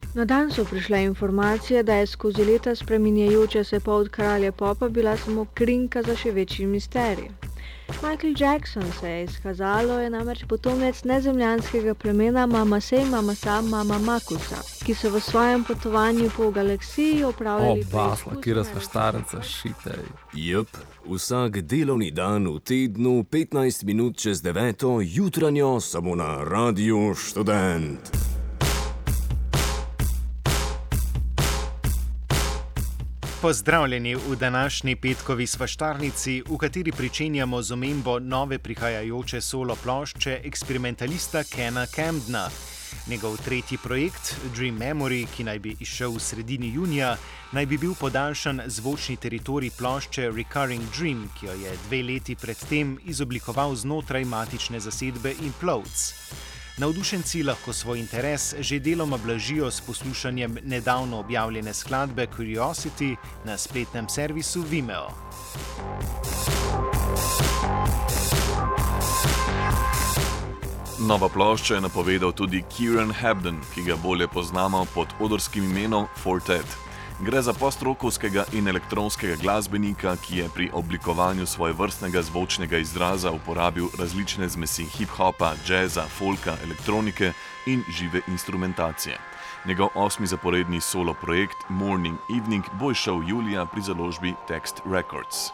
Na dan so prišle informacije, da je skozi leta spreminjajoča se polt kralja popa bila samo krinka za še večji misterij. Michael Jackson, se je izkazalo, je namreč potomec nezemljanskega plemena Mamasa Mama Makusa, ki so v svojem potovanju po galaksiji opravljali basla, kira sva štarenca, šitej. Jep, vsak delovni dan v tednu 15 minut čez 9. jutranjo samo na Radiu Študent. Pozdravljeni v današnji petkovi svaštarnici, v kateri pričenjamo z omembo nove prihajajoče solo plošče eksperimentalista Kena Camdena. Njegov tretji projekt, Dream Memory, ki naj bi izšel v sredini junija, naj bi bil podaljšan zvočni teritorij plošče Recurring Dream, ki jo je 2 leti predtem izoblikoval znotraj matične zasedbe Implodes. Navdušenci lahko svoj interes že deloma blažijo s poslušanjem nedavno objavljene skladbe Curiosity na spletnem servisu Vimeo. Nova plošča je napovedal tudi Kieran Hebden, ki ga bolje poznamo pod odorskim imenom Fortet. Gre za postrokovskega in elektronskega glasbenika, ki je pri oblikovanju svojevrstnega zvočnega izraza uporabil različne zmesi hip-hopa, jazza, folka, elektronike in žive instrumentacije. Njegov 8. zaporedni solo projekt Morning Evening bo izšel julija pri založbi Text Records.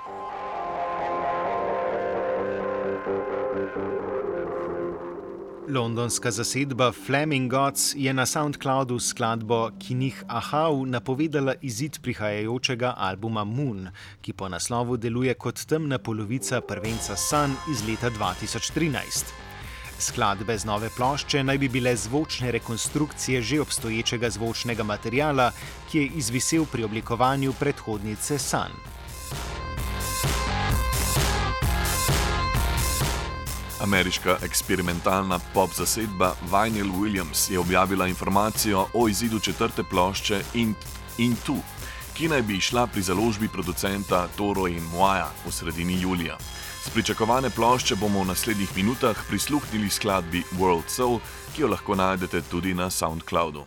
Londonska zasedba Flaming Gods je na SoundCloudu skladbo Kinih Ahau napovedala izid prihajajočega albuma Moon, ki po naslovu deluje kot temna polovica prvenca Sun iz leta 2013. Skladbe z nove plošče naj bi bile zvočne rekonstrukcije že obstoječega zvočnega materiala, ki je izvisel pri oblikovanju predhodnice Sun. Ameriška eksperimentalna pop zasedba Vinyl Williams je objavila informacijo o izidu 4. plošče Into, ki naj bi išla pri založbi producenta Toro in Moaja v sredini julija. S pričakovane plošče bomo v naslednjih minutah prisluhnili skladbi World Soul, ki jo lahko najdete tudi na SoundCloudu.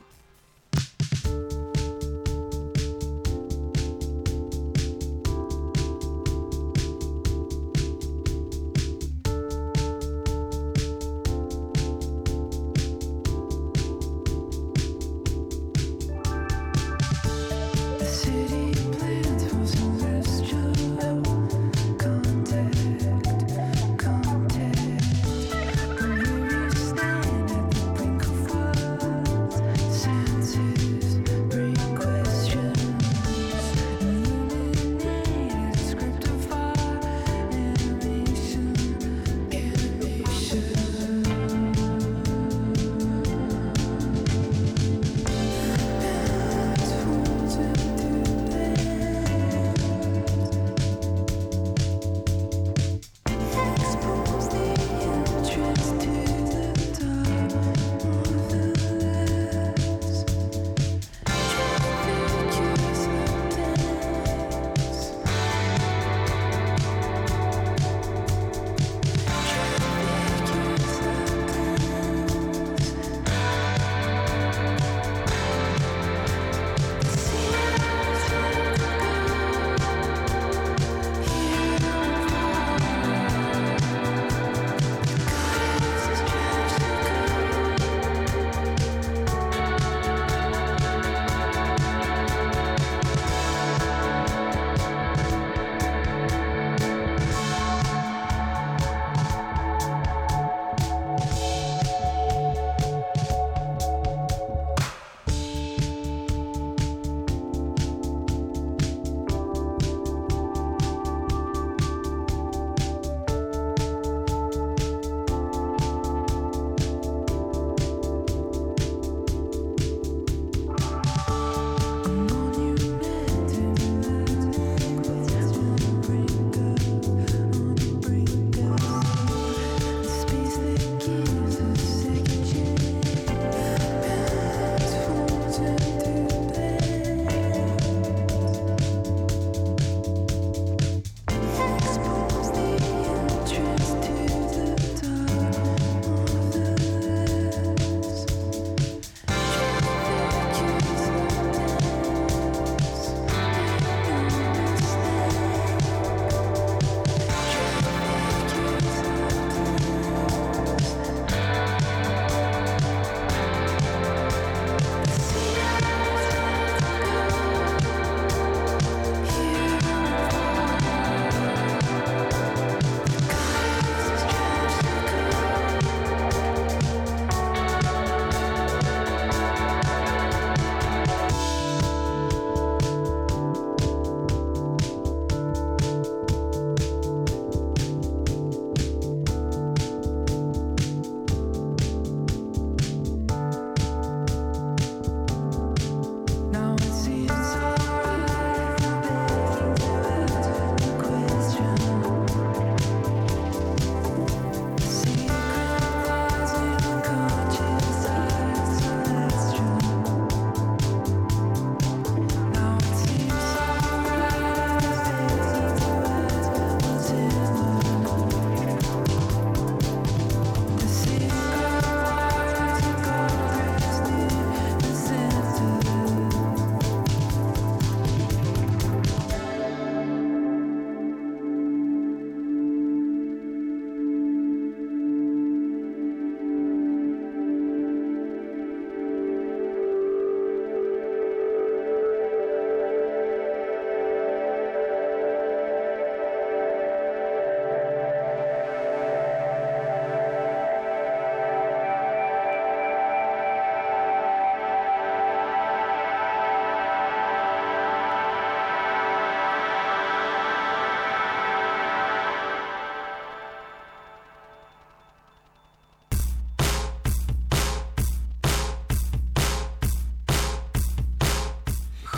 Say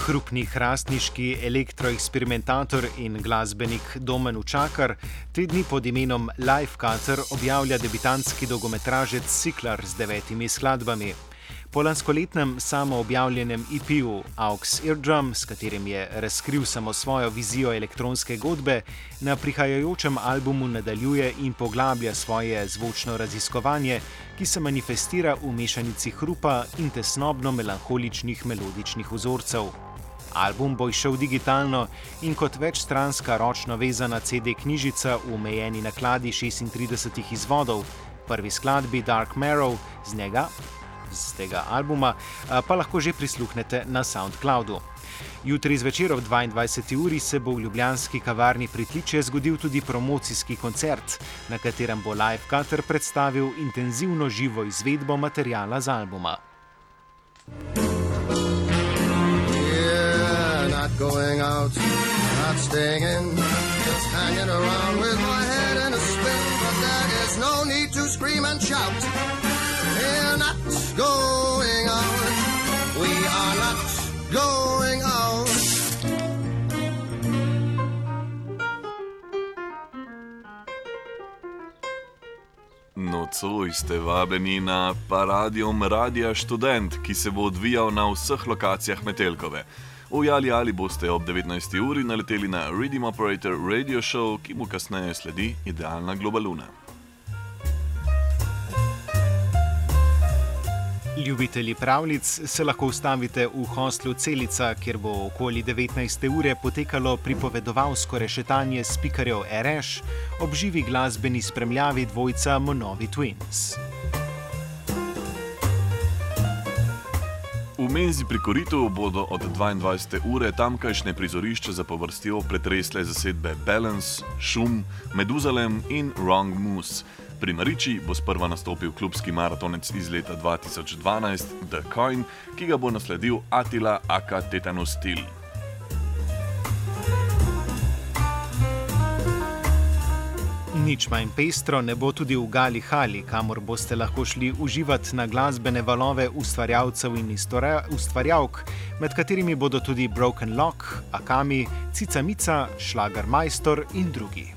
Hrupni hrastniški elektroeksperimentator in glasbenik Domen Učakar 3 dni pod imenom Lifecutter objavlja debitantski dolgometražec Ciklar z 9 skladbami. Po lanskoletnem samoobjavljenem EP-ju Aux Eardrum, s katerim je razkril samo svojo vizijo elektronske godbe, na prihajajočem albumu nadaljuje in poglablja svoje zvočno raziskovanje, ki se manifestira v mešanici hrupa in tesnobno-melanholičnih melodičnih vzorcev. Album bo izšel digitalno in kot večstranska ročno vezana CD-knjižica v omejeni nakladi 36 izvodov. Prvi skladbi Dark Marrow z tega albuma pa lahko že prisluhnete na SoundCloudu. Jutri zvečer ob 22. uri se bo v ljubljanski kavarni Pritličje zgodil tudi promocijski koncert, na katerem bo Lifecutter predstavil intenzivno živo izvedbo materiala z albuma. Going out, not staying in, just hanging around with my head in a spin, but there is no need to scream and shout. We're not going out, we are not going out. Nocoj ste vabljeni na Paradijom Radia Študent, ki se bo odvijal na vseh lokacijah Metelkove. V Jali boste ob 19. uri naleteli na Rhythm Operator Radio Show, ki mu kasneje sledi Idealna Globaluna. Ljubitelji pravljic se lahko ustavite v hostlu Celica, kjer bo okoli 19. ure potekalo pripovedovalsko rešetanje spikarjev RŠ ob živi glasbeni spremljavi dvojca Monovi Twins. V menzi pri Koritu bodo od 22. ure tamkajšnje prizorišče za povrstjo pretresle zasedbe Balance, Šum, Meduzalem in Wrong Moose. Pri Mariči bo sprva nastopil klubski maratonec iz leta 2012 The Coin, ki ga bo nasledil Attila aka Tetanus Steel. Nič manj pestro ne bo tudi v Gali Hali, kamor boste lahko šli uživati na glasbene valove ustvarjalcev in ustvarjalk, med katerimi bodo tudi Broken Lock, Akami, Cica Mica, Šlagermajstor in drugi.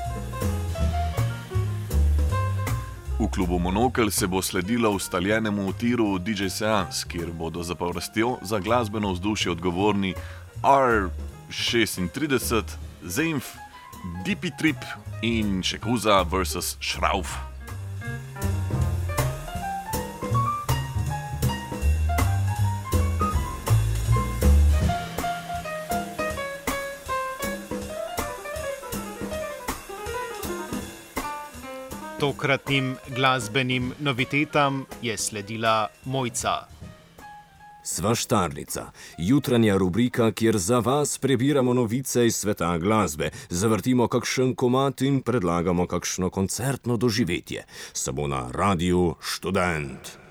V klubu Monokel se bo sledilo ustaljenemu tiru DJ Seans, kjer bodo za povrstjo za glasbeno vzdušje odgovorni R36, Zenf, Dippy Trip in Šekuza vs. Šrauf. Tokratnim glasbenim novitetam je sledila Mojca. Svaštarnica, jutranja rubrika, kjer za vas prebiramo novice iz sveta glasbe, zavrtimo kakšen komad in predlagamo kakšno koncertno doživetje. Samo na Radiu Študent.